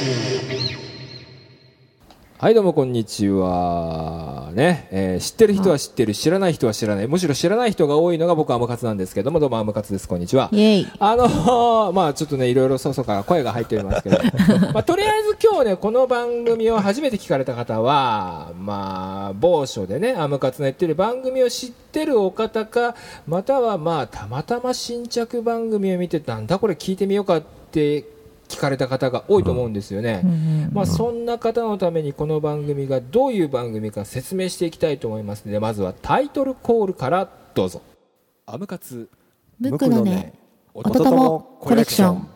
はいどうもこんにちはね、知ってる人は知ってる、知らない人は知らない、むしろ知らない人が多いのが僕はアムカツなんですけども、どうもアムカツです、こんにちは。 イエイ。 まあちょっとねいろいろそから声が入っておりますけどまあとりあえず今日ねこの番組を初めて聞かれた方はまあ某所でねアムカツのやってる番組を知ってるお方か、またはまあたまたま新着番組を見てなんだこれ聞いてみようかって聞かれた方が多いと思うんですよね。まあそんな方のためにこの番組がどういう番組か説明していきたいと思いますので、まずはタイトルコールからどうぞ。アムカツムクのね音友コレクション。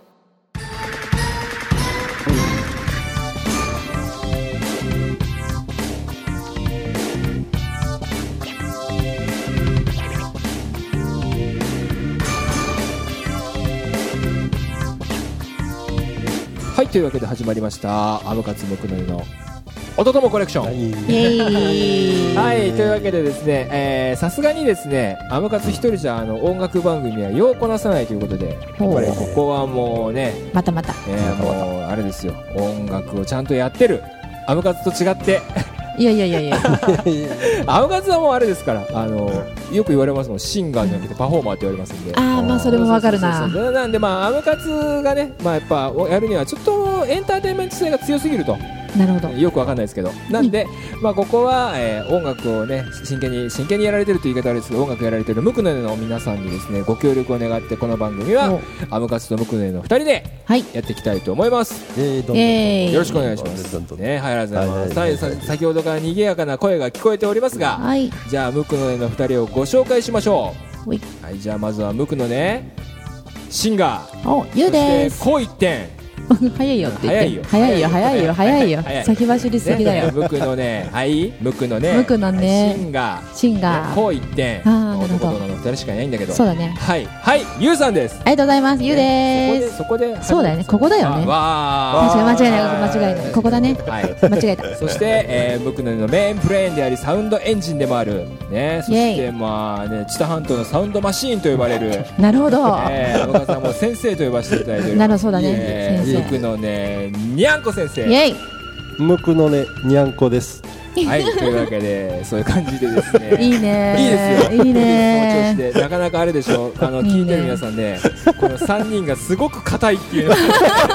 はい、というわけで始まりましたアムカツムクのねの音友コレクション。 イエイ。 はい、というわけでですね、さすがにですねアムカツ一人じゃ音楽番組はようこなさないということで、やっぱりここはもうねまたまた、 もうあれですよ、音楽をちゃんとやってるアムカツと違っていやいやいやいやアムカツはもうあれですから、よく言われますもん、シンガーじゃなくてパフォーマーって言われますんで。 ああ、まあそれもわかるな。 そうなんでまあアムカツがね、まあやっぱやるにはちょっとエンターテインメント性が強すぎると。 なるほど。 よくわかんないですけど、なんで、まあここは、音楽をね真剣にやられてるという言い方あれですけど、音楽やられてるムクノネの皆さんにですねご協力を願って、この番組はアムカツとムクノネの2人でやっていきたいと思います。よろしくお願いしますね。はい、ありがとうございます。先ほどから賑やかな声が聞こえておりますが、 はい、 じゃあムクノネの2人をご紹介しましょう。 はい、 じゃあまずはムクノネシンガー、 ゆうです。 こう一点早いよって言って。早いよ。先走りすぎだよ。 ムクのね、はい、ムクのね、シンガー、こう一点。男の2人しかいないんだけど。 そうだね。 はい、ゆうさんです。 ありがとうございます。ゆうです。 そこで。 そうだよね。ここだよね。確かに間違いない。ここだね。間違えた。 そしてムクののメインブレーンでありサウンドエンジンでもあるね。そしてまあね、知多半島のサウンドマシーンと呼ばれる。 なるほど。 アムカツさんも先生と呼ばせていただいてる。 なるほど、そうだね。 ムクのねにゃんこ先生。 イエイ。 ムクのねにゃんこです。 はい、というわけでそういう感じでですね。 いいね。 いいですよ。 いいね。 その調子でなかなかあれでしょ。聞いてる皆さんね、この3人がすごく硬いっていうの。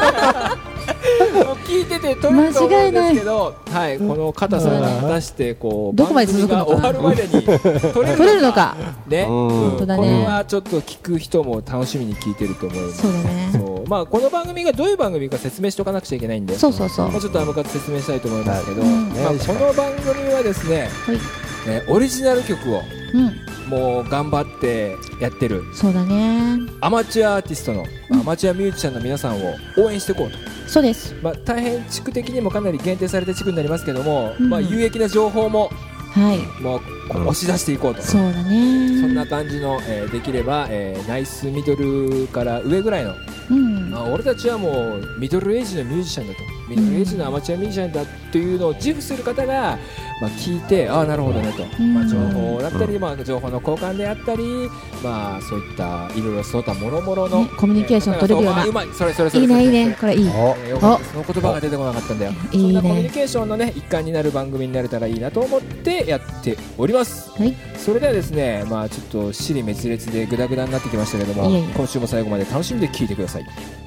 聞いてて取れると思うんですけど、はい、この硬さが果たしてこうどこまで続くのか、 終わるまでに取れるのかね。これはちょっと聞く人も楽しみに聞いてると思います。 そうだね。 まあこの番組がどういう番組か説明しておかなくちゃいけないんで、 そう。 まあちょっとアムカツ説明したいと思いますけど、まあこの番組はですね、オリジナル曲をもう頑張ってやってる。 そうだね。 アマチュアアーティストのアマチュアミュージシャンの皆さんを応援していこうと。 そうです。 まあ大変地区的にもかなり限定された地区になりますけども、まあ有益な情報ももう押し出していこうと。 そうだね。 そんな感じのできればナイスミドルから上ぐらいの、俺たちはもうミドルエイジのミュージシャンだと、ミドルエイジのアマチュアミュージシャンだというのを自負する方が聞いて、ああなるほどねと、情報だったり、情報の交換であったり、そういったいろいろその他もろもろのコミュニケーション取れるような。 うまい、それいいね、これいい。 その言葉が出てこなかったんだよ。そんなコミュニケーションのね一環になる番組になれたらいいなと思ってやっております。それではですね、ちょっと尻滅裂でグダグダになってきましたけども、今週も最後まで楽しんで聴いてください。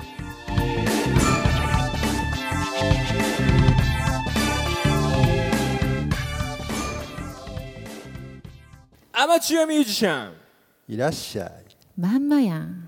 アマチュアミュージシャンいらっしゃい。 まんまやん。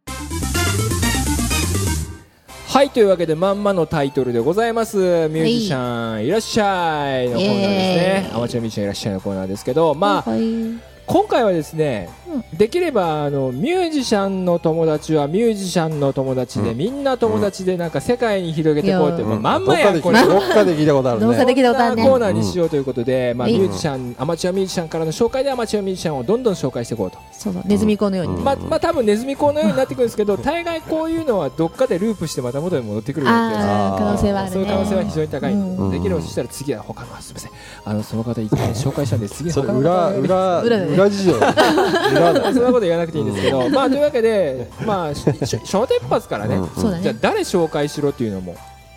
はい、というわけでまんまのタイトルでございます。ミュージシャンいらっしゃいのコーナーですね。アマチュアミュージシャンいらっしゃいのコーナーですけど、今回はですね、できればミュージシャンの友達はミュージシャンの友達で、みんな友達でなんか世界に広げてこうって、まんまやんこれ。 どっかで聞いたことあるね。 そんなコーナーにしようということで、ミュージシャン、アマチュアミュージシャンからの紹介でアマチュアミュージシャンをどんどん紹介していこうと。 そうネズミ講のように。 多分ネズミ講のようになってくるんですけど、大概こういうのはどっかでループしてまた元に戻ってくる可能性はあるね。 そういう可能性は非常に高い。できればそしたら次は他の、すみません、その方一回紹介したんで次他の裏事情。 そんなこと言わなくていいんですけど、というわけで、小鉄発からね、じゃあ誰紹介しろっていうのも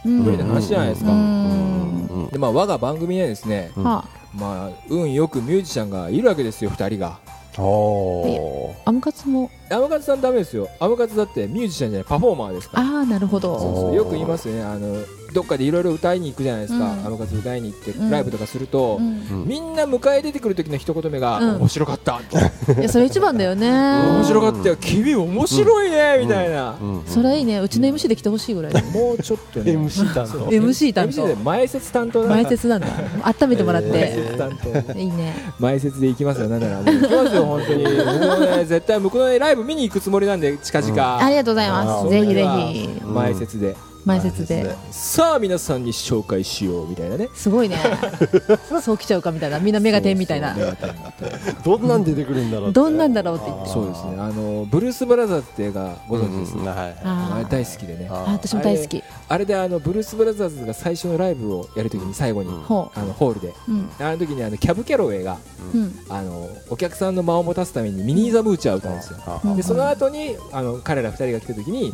無理な話じゃないですか。で我が番組はですね、運よくミュージシャンがいるわけですよ、2人が。 アムカツもアムカツさんダメですよ。アムカツだってミュージシャンじゃないパフォーマーですから。 なるほど。 そうよく言いますよね。どっかでいろいろ歌いに行くじゃないですか。アムカツ歌いに行ってライブとかすると、みんな迎え出てくる時の一言目が面白かったいやそれ一番だよね。 面白かったよ、君面白いねみたいな。 それいいね。うちの MC で来てほしいぐらい。 もうちょっとね MC 担当 MC 担当で前説担当だ。 前説なんだ。温めてもらっていいね。 前説で行きますよ。なんなら行きますよ本当に。絶対向こうのライブ見に行くつもりなんで近々。 ありがとうございます。ぜひぜひ前説でさあ皆さんに紹介しようみたいなね。 すごいねそう来ちゃうかみたいな。みんなメガテンみたいな。 どんなん出てくるんだろうって。 どんなんだろうって言って。 そうですね。ブルース・ブラザーズって映画ご存知ですか。あれ大好きでね。 私も大好き。 あれでブルース・ブラザーズが最初のライブをやるときに最後にホールであの時にキャブ・キャロウェイがお客さんの間を持たすためにミニー・ザ・ムーチャーを歌うんですよ。でその後に彼ら2人が来たときに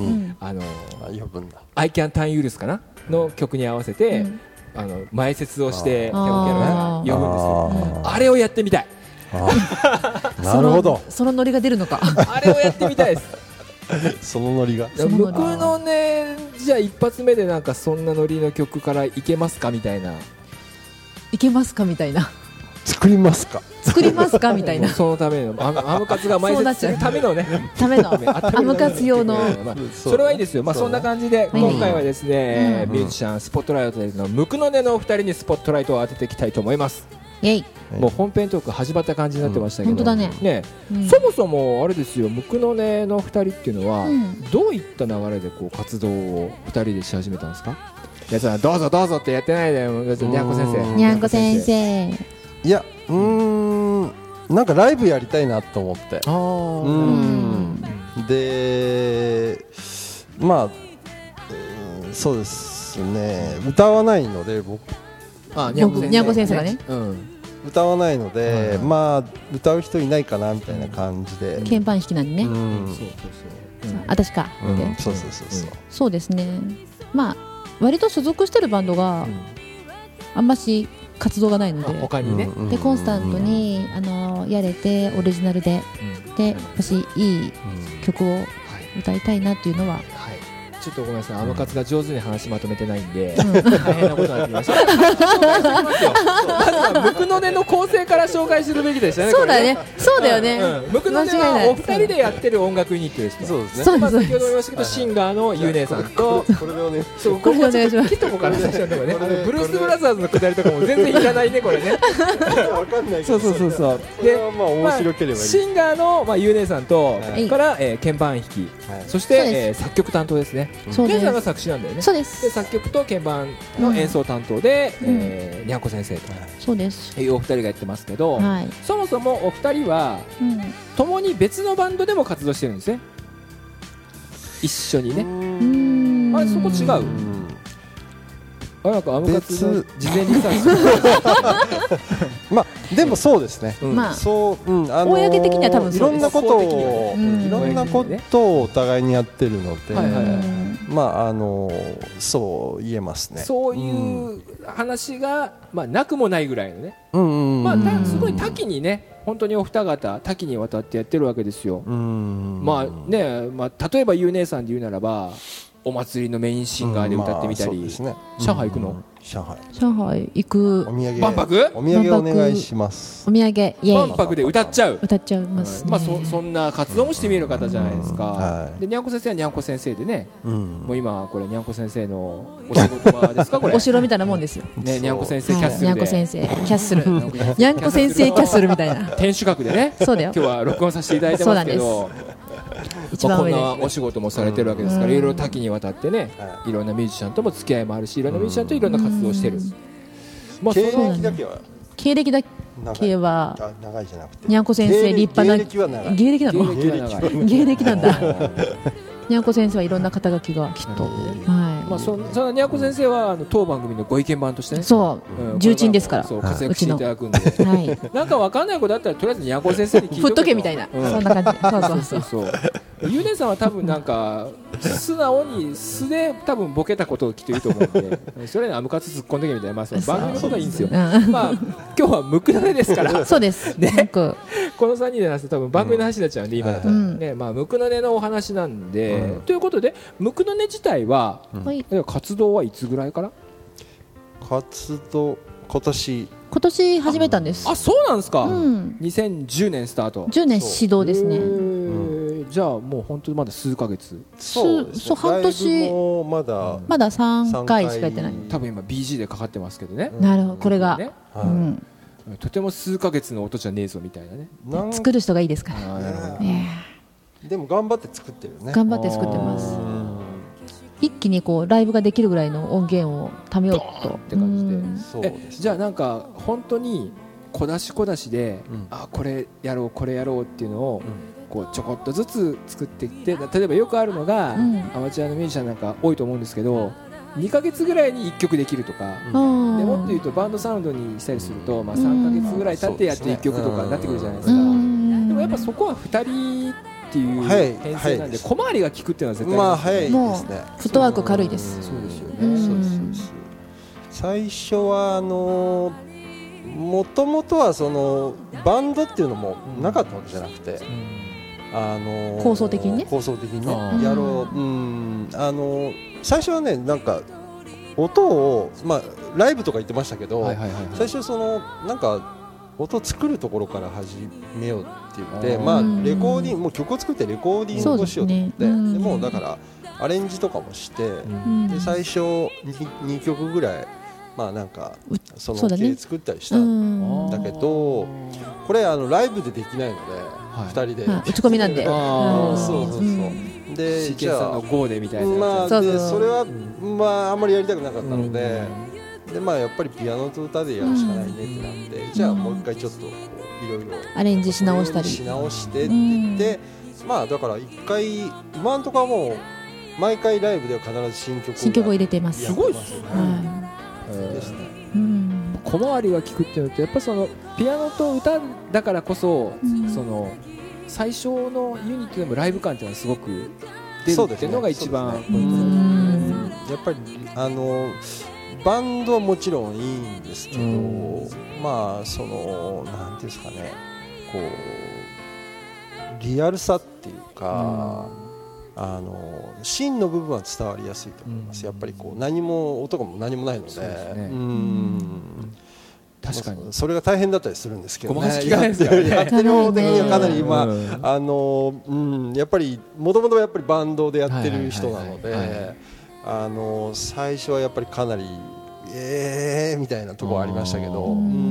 I Can Turn You Loose かなの曲に合わせて前説をしてキャブ・キャロウェイが呼ぶんですよ。あれをやってみたい。 なるほど。 そのノリが出るのか。 あれをやってみたいです。 そのノリが僕のね、じゃあ一発目でなんかそんなノリの曲からいけますかみたいな。 いけますかみたいな。 作りますかみたいな。 そのためのアムカツが前説するためのねアムカツ用のそれはいいですよ。そんな感じで今回はですねミュージシャンスポットライトのムクノネのお二人にスポットライトを当てていきたいと思います。もう本編トーク始まった感じになってましたけど、 本当だね。 そもそもあれですよ、ムクノネの二人っていうのはどういった流れでこう活動を二人でし始めたんですか。いやどうぞどうぞってやってないでにゃんこ先生。 にゃんこ先生。 いやなんかライブやりたいなと思って。でそうですね。歌わないので僕。 にゃんこ先生がね。 歌わないので歌う人いないかなみたいな感じで。 鍵盤弾きなんでね。私か。そうですね。割と所属してるバンドがあんまし活動がないので、 他にね。 でコンスタントにやれてオリジナルで私いい曲を歌いたいなっていうのは。 ちょっとごめんなさい、アムカツが上手に話まとめてないんで大変なことになってきました。まずはムクノネの構成から紹介するべきでしたね。 そうだね、そうだよね。 ムクノネはお二人でやってる音楽ユニットです。 そうですね。 先ほど言いましたけどシンガーのゆうねさんとこれでおね。 これお願いします。 キットコから最初のね、ブルース・ブラザーズのくだりとかも全然いらないねこれね。 わかんないけど。 そう。 で面白ければいい。 シンガーのゆうねさんとから鍵盤弾き、そして作曲担当ですね。ゆうねさんが作詞なんだよね。 そうです。 で作曲と鍵盤の演奏担当でにゃんこ先生とそうですいうお二人がやってますけど、そもそもお二人は共に別のバンドでも活動してるんですね。一緒にね。あれそこ違う。なんかアムカツの事前リサーチ。でもそうですね。 そう公的には多分いろんなことをお互いにやってるので、そう言えますね。 そういう話がなくもないぐらいのね。すごい多岐にね、本当にお二方多岐にわたってやってるわけですよ。例えばゆう姉さんで言うならばお祭りのメインシンガーで歌ってみたり、上海行くの？ 上海行く。 万博？ お土産お願いします。 お土産万博で歌っちゃう。 歌っちゃいますね。 そんな活動もしてみる方じゃないですか。でにゃんこ先生はにゃんこ先生でね、もう今これにゃんこ先生のお仕事場ですかこれ。 お城みたいなもんですよ。 ね、にゃんこ先生キャッスルで。 にゃんこ先生キャッスル。にゃんこ先生キャッスルみたいな。 天守閣でね。 そうだよ。 今日は録音させていただいてますけど。こんなお仕事もされてるわけですから、いろいろ多岐にわたってね、いろんなミュージシャンとも付き合いもあるし、いろんなミュージシャンといろんな活動をしてる。 経歴だけは長いじゃなくて、にゃんこ先生立派な芸歴なの？芸歴なんだ。にゃんこ先生はいろんな肩書きがきっと。 そのにゃんこ先生は当番組のご意見番としてね、 そう重鎮ですから活躍していただくんで、なんかわかんないことあったらとりあえずにゃんこ先生に聞いて振っとけみたいな、そんな感じ。そう。 ゆうねさんは多分なんか素直に素で多分ボケたことをきっと言うと思うんで、それにアムカツ突っ込んでけみたいな、まあ、その番組のことはいいんですよ。まあ今日はムクノネですからそうですね、この3人で話すと多分番組の話になっちゃうんで、今だとね、まあムクノネのお話なんで、ということでムクノネ自体は活動はいつぐらいから？ 活動今年始めたんです。 あ、そうなんですか。2010年スタート。 10年始動ですね。 じゃあもう本当にまだ数ヶ月。 そうですね、 半年もまだ 3回しかやってない。 多分今 BG でかかってますけどね。 なるほど、これが、 とても数ヶ月の音じゃねえぞみたいなね。 作る人がいいですから。 でも頑張って作ってるね。 頑張って作ってます。一気にこうライブができるぐらいの音源を貯めようとって感じで。じゃあなんか本当に小出しで、あ、これやろうっていうのをこうちょこっとずつ作っていって、例えばよくあるのが、アマチュアのミュージシャンなんか多いと思うんですけど、2ヶ月ぐらいに1曲できるとか、でもっと言うとバンドサウンドにしたりすると、まあ、3ヶ月ぐらい経ってやって1曲とかになってくるじゃないですか。でもやっぱそこは2人っていう編成なんで、小回りが効くっていうのは絶対早いですね。 フットワーク軽いです。 そうですよね。 最初はもともとはそのバンドっていうのもなかったわけじゃなくて、 構想的にやろう。最初はね、なんか音を、まあライブとか言ってましたけど、最初そのなんか音を作るところから始めようって言って、まあレコーディング、もう曲を作ってレコーディングをしようと思って、でもだからアレンジとかもして、で最初2曲ぐらい、まあなんかその系作ったりしたんだけど、これライブでできないので2人で打ち込みなんで、 そうで、 じゃあの GO でみたいな、 まあでそれはまああんまりやりたくなかったので、でまあやっぱりピアノと歌でやるしかないねってなって、じゃあもう一回ちょっとこういろいろアレンジし直したりしてって言って、まあだから一回今のところはもう毎回ライブでは必ず新曲を入れてます。 すごいですよね。小回りが効くっていうのと、やっぱそのピアノと歌だからこそ、その最初のユニットでもライブ感っていうのはすごく出るっていうのが一番ポイントですね。やっぱりバンドはもちろんいいんですけど、まあそのなんていうんですかね、こうリアルさっていうか、芯の部分は伝わりやすいと思います。やっぱりこう何も音が何もないので、確かにそれが大変だったりするんですけどね。やってる方的にはかなり今やっぱりもともとやっぱりバンドでやってる人なので、最初はやっぱりかなりみたいなところありましたけど、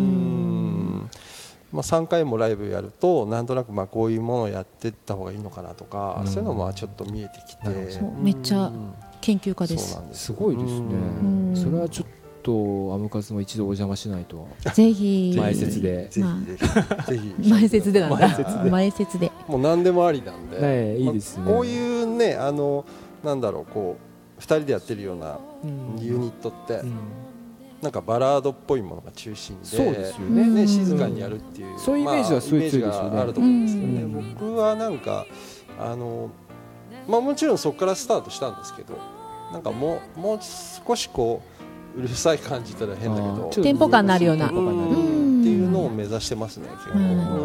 まあ3回もライブやるとなんとなくまあこういうものをやっていった方がいいのかなとか、そういうのもちょっと見えてきて、 めっちゃ研究家です。 すごいですね。それはちょっとアムカツも一度お邪魔しないと。 ぜひ前説で、 ぜひ前説でなんだ。前説でもう何でもありなんで、 いいですね。 こういうね、なんだろう、こう2人でやってるようなユニットってなんかバラードっぽいものが中心で、 そうですよね、 静かにやるっていう、 そういうイメージはすごい強いですよね。 あると思うんですけどね。僕はなんかまあもちろんそこからスタートしたんですけど、なんかもう少しこううるさい感じたら変だけどテンポ感になるようなっていうのを目指してますね。結構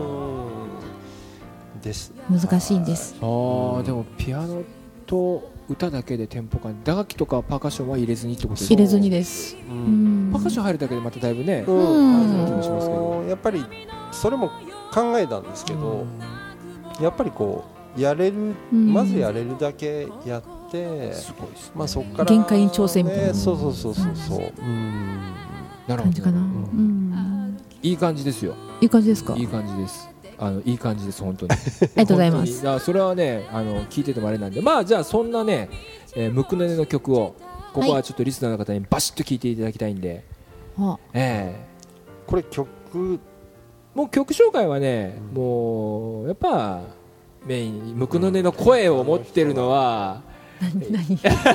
です難しいんです。 でもピアノと歌だけでテンポ感、打楽器とかパーカッションは入れずにってことですか？ 入れずにです。 パーカッション入るだけでまただいぶね、やっぱりそれも考えたんですけど、やっぱりこうやれる、まずやれるだけやって、まあそこから限界に挑戦みたいな、 そう感じかな。 いい感じですよ。 いい感じですか？ いい感じです。いい感じです本当に。 ありがとうございます。 それはね、聞いててもあれなんで、まあじゃあそんなね、ムクノネの曲をここはちょっとリスナーの方にバシッと聞いていただきたいんで、 これもう曲紹介はね、もうやっぱメインムクノネの声を持ってるのは。 何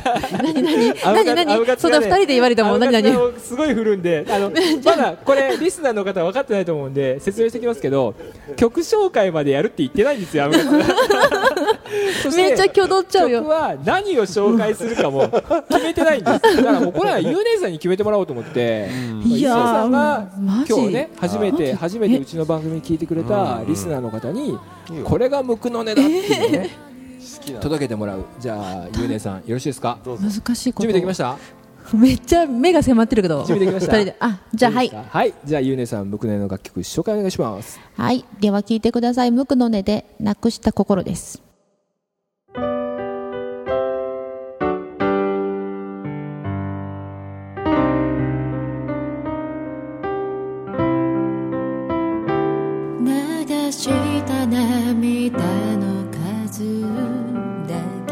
そんな2人で言われたもん。何すごい振るんで、まだこれリスナーの方は分かってないと思うんで説明してきますけど、曲紹介までやるって言ってないんですよ。 めっちゃ挙動っちゃうよ。 曲は何を紹介するかも決めてないんです。だからもうこれはゆう姉さんに決めてもらおうと思って、いやさんが今日ね初めてうちの番組に聞いてくれたリスナーの方にこれがむくのねだっていうね、届けてもらう。じゃあゆう姉さんよろしいですか。 難しいこと準備できました。 めっちゃ目が迫ってるけど。 準備できました。 じゃあはい、じゃあゆうねさんむくのねの楽曲紹介お願いします。 はい、では聴いてください。むくのねでなくした心です。流した涙の数だけ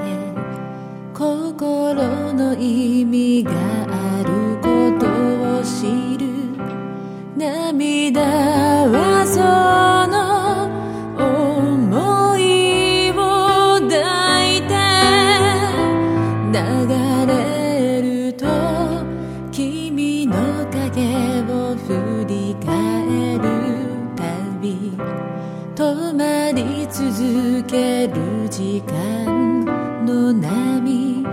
心の意味があることを知る。涙はその想いを抱いて流れると君の影を振り返るたび止まり続ける時間の波、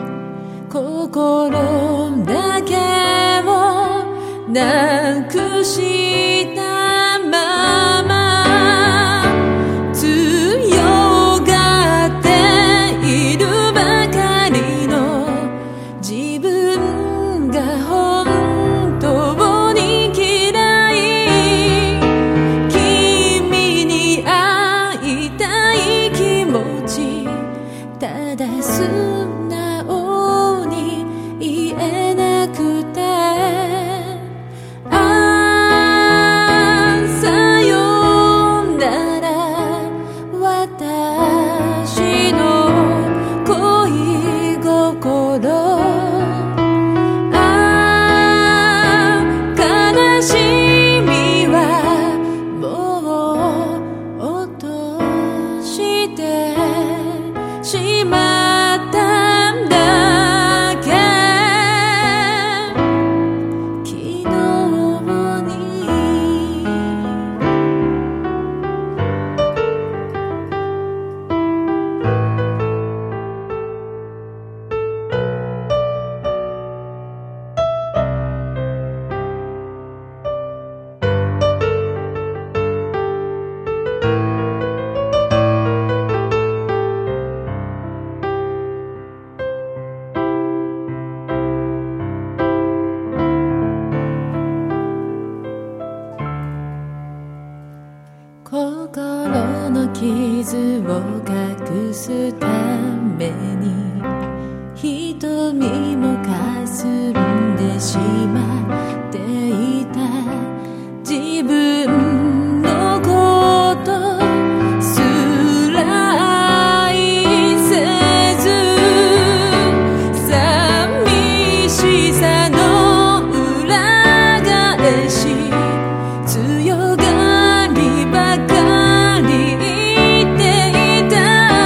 心だけをなくしたまま強がっているばかりの自分が本当に嫌い。君に会いたい気持ちただ素直に言えなくて、さよなら私の恋心、悲しみはもう落としてしまったんだけ。昨日に心の傷を隠すために瞳もかすんでしまっていた自分のことすら愛せず、寂しさの裏返し強がりばかり言っていた。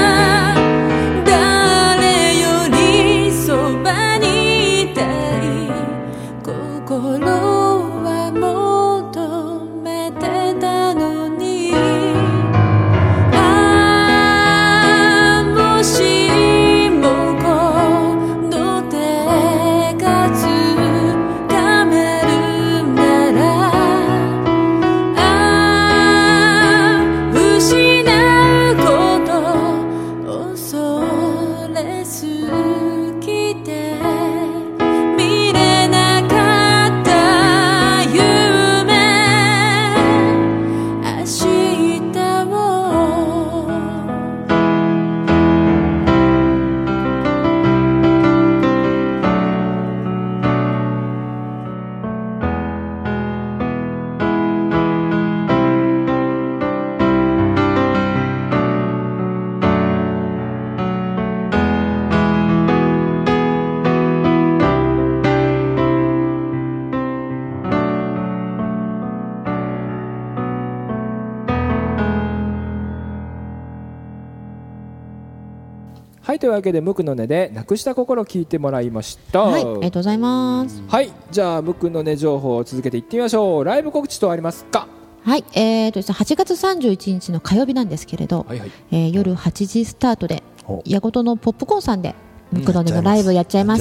誰よりそばにいたい心は求めてたのに、もしもこの手がつかめるなら、失うこと恐れすぎて見れなかった夢、明日をはい、というわけでむくのねでなくした心を聞いてもらいました。 はい、ありがとうございます。 はい、じゃあむくのね情報を続けていってみましょう。ライブ告知とありますか。 はい、8月31日の火曜日なんですけれど、夜8時スタートで矢事のポップコーンさんでムクドネのライブやっちゃいます。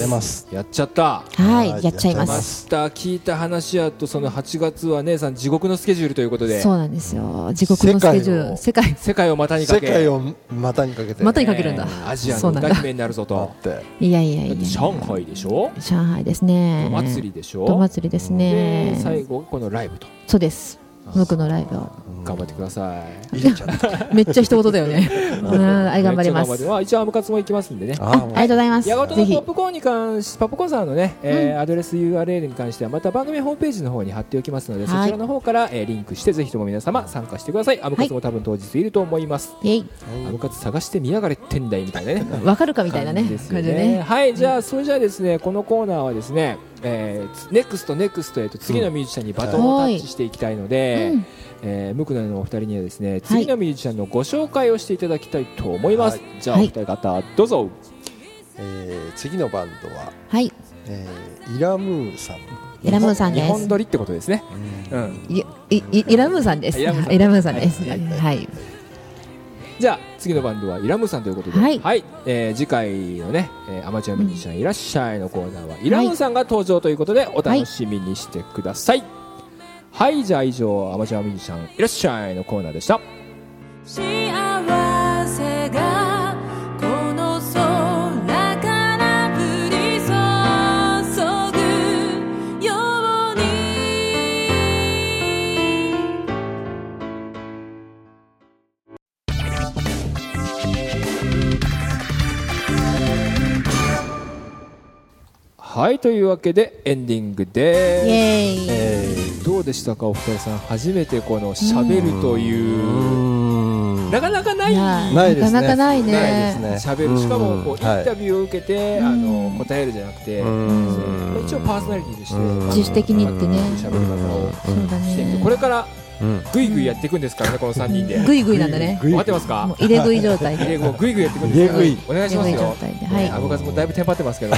やっちゃった。 はい、やっちゃいます。 聞いた話やとその8月は姉さん地獄のスケジュールということで。 そうなんですよ。地獄のスケジュール。 世界を股にかけ。 世界を股にかけて。 股にかけるんだ。 アジアの歌姫になるぞと。 いや。 上海でしょ。 上海ですね。 お祭りでしょ。 お祭りですね。 で最後このライブと。 そうです。ムクのライブを頑張ってください。 めっちゃ一言だよね。頑張ります。 一応アムカツも行きますんでね。 ありがとうございます。 矢事のポップコーンに関し、ポップコーンさんのね、アドレス URL に関してはまた番組ホームページの方に貼っておきますので、そちらの方からリンクしてぜひとも皆様参加してください。アムカツも多分当日いると思います。アムカツ探してみやがれってんだいみたいなね。 わかるかみたいなね。 はい、じゃあそれじゃあですね、このコーナーはですね、ネクストへと次のミュージシャンにバトンをタッチしていきたいので。ムクドネのお二人にはですね、次のミュージシャンのご紹介をしていただきたいと思います。じゃあお二人方どうぞ。 次のバンドは、 イラムーさん。 イラムーさんです。 日本撮りってことですね。 イラムーさんです。イラムーさんです。はい。 じゃあ次のバンドはイラムーさんということで、はい、次回のね、アマチュアミュージシャンいらっしゃいのコーナーはイラムーさんが登場ということでお楽しみにしてください。はい、じゃあ以上アマチュアミュージシャンいらっしゃいのコーナーでした。 幸せがこの空から降り注ぐように。 はい、というわけでエンディングです。 イエーイ。 どうでしたかお二人さん、初めてこの喋るというなかなかないですね。 なかなかないね。 喋る、しかもこうインタビューを受けて答えるじゃなくて、一応パーソナリティとして自主的にってね、 喋り方をしていく。これからぐいぐいやっていくんですからね、この3人で。 ぐいぐいなんだね。 分かってますか？ 入れ食い状態で。 ぐいぐいやっていくんですから。お願いしますよ。アボカズもだいぶテンパってますけども。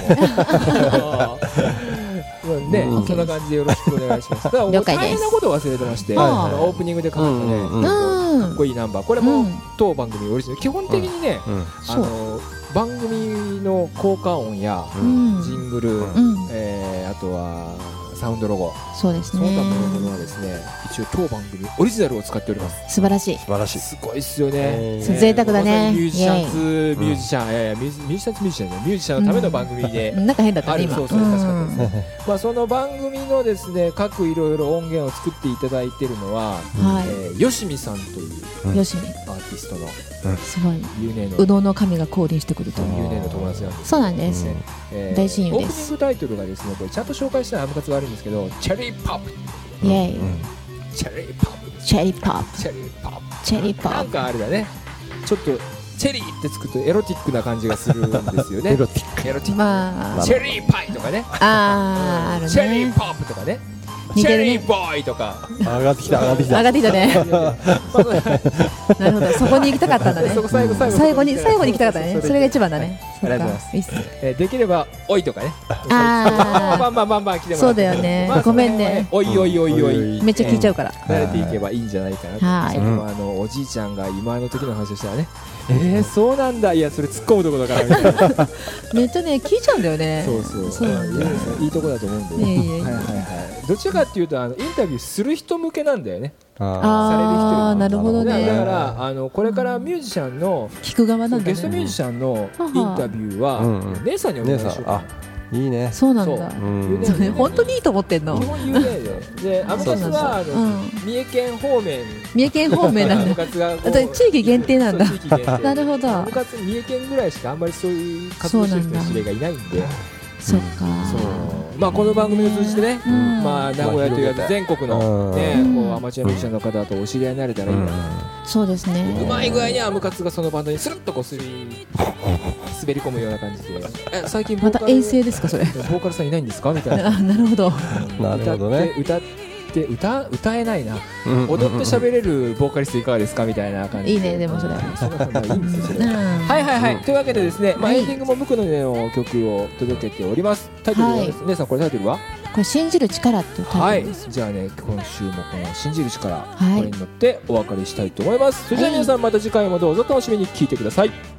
ね、そんな感じでよろしくお願いします。ただ大変なことを忘れてまして、オープニングでかかったね、かっこいいナンバー、これも当番組オリジナル。基本的にね、番組の効果音やジングル、あとはサウンドロゴ、 そうですね、 その他のものはですね、一応当番組オリジナルを使っております。 素晴らしい、 素晴らしい、 すごいですよね。 贅沢だね。 ミュージシャンズミュージシャン、ミュージシャンズミュージシャンね、ミュージシャンのための番組で、 なんか変だったね今。 そうそう、確かにですね。まあその番組のですね、各いろいろ音源を作っていただいているのは、よしみさんというよしみアーティストのすごい有名のうどんの神が降臨してくるという有名の友達なんです。 そうなんです。大親友です。 オープニングタイトルがですね、これちゃんと紹介したらアムカツが悪いんですけど、チェリーポップ。 イエーイ。 チェリーポップ。 チェリーポップ。 チェリーポップ。 チェリーポップ。 なんかあれだね。ちょっとチェリーってつくとエロティックな感じがするんですよね。 エロティック。 エロティック。 まあチェリーパイとかね。 あるね。 チェリーポップとかね。チェリーボーイとか。 上がってきた上がってきた。 上がってきたね。なるほど、そこに行きたかったんだね。最後に行きたかったね。それが一番だね。 ありがとうございます。できればおいとかね。 ああ、 バンバン来てもらって。 そうだよね。ごめんね。 おいおいおいおい。 めっちゃ聞いちゃうから。 慣れていけばいいんじゃないかなと。おじいちゃんが今の時の話をしたらね。そうなんだ。いやそれ突っ込むとこだからみたいな。 めっちゃね聞いちゃうんだよね。 そうなんだよ。いいとこだと思うんで。はいはいはい。どちらかっていうとインタビューする人向けなんだよね。 ああ、なるほどね。 だからこれからミュージシャンの聞く側なんだね。 ゲストミュージシャンのインタビューは姉さんにお願いしようかな。 いいね。 そうなんだ。本当にいいと思ってんの。 基本有名で、アムカツは三重県方面。 三重県方面なんだ。地域限定なんだ。なるほど。 アムカツ三重県ぐらいしかあんまりそういう活動してる人知りがいないんで。 そっか。 まあこの番組を通じてね、まあ名古屋という全国のね、アマチュアミュージシャンの方とお知り合いになれたらいいな。 そうですね。 うまい具合にアムカツがそのバンドにスルッとこう滑り込むような感じで。最近また遠征ですかそれ。 ボーカルさんいないんですかみたいな。 なるほど。 なるほどね。 歌えないな。踊って喋れるボーカリストいかがですかみたいな感じ。 いいね、でもそれ。いいんですよそれ。 はいはいはい。というわけでですね、エンディングもムクのねの曲を届けております。タイトルはですね、姉さんこれタイトルは？ これ信じる力っていうタイトルです。 じゃあね、今週もこの信じる力これに乗ってお別れしたいと思います。それでは皆さんまた次回もどうぞ楽しみに聞いてください。